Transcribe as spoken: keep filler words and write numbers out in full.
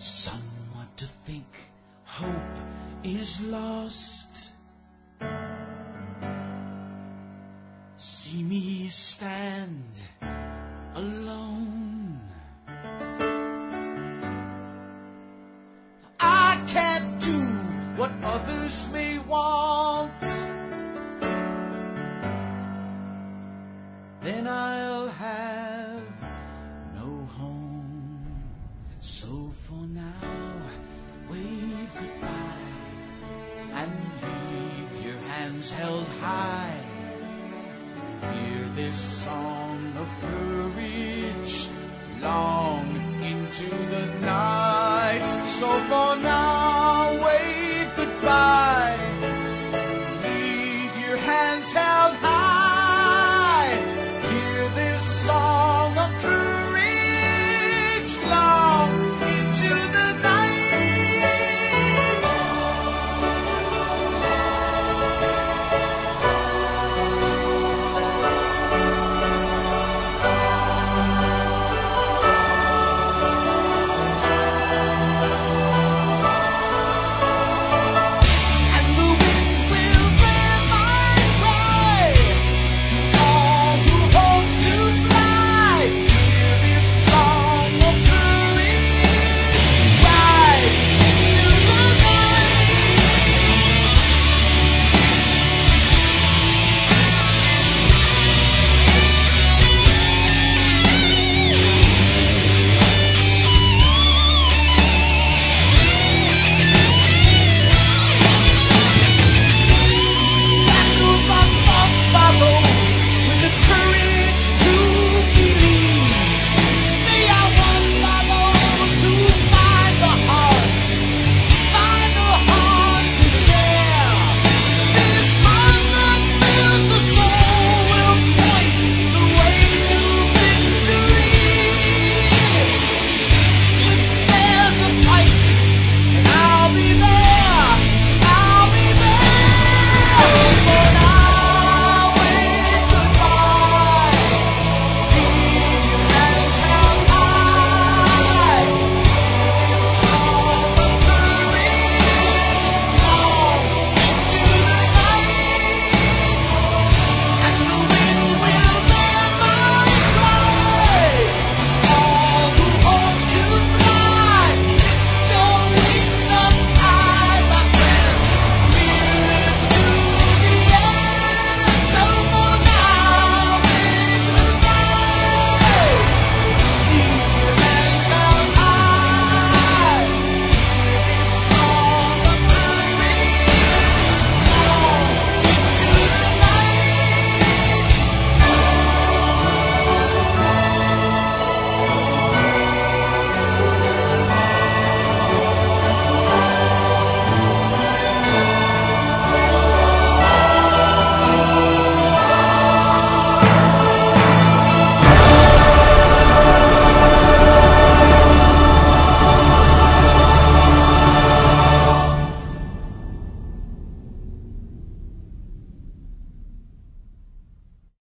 Somewhat to think hope is lost. See me stand alone. I can't do what others may want. Then I'll have no home. So for now, wave goodbye and leave your hands held high. Hear this song of courage long into the night. So for now, wave goodbye. Leave your hands held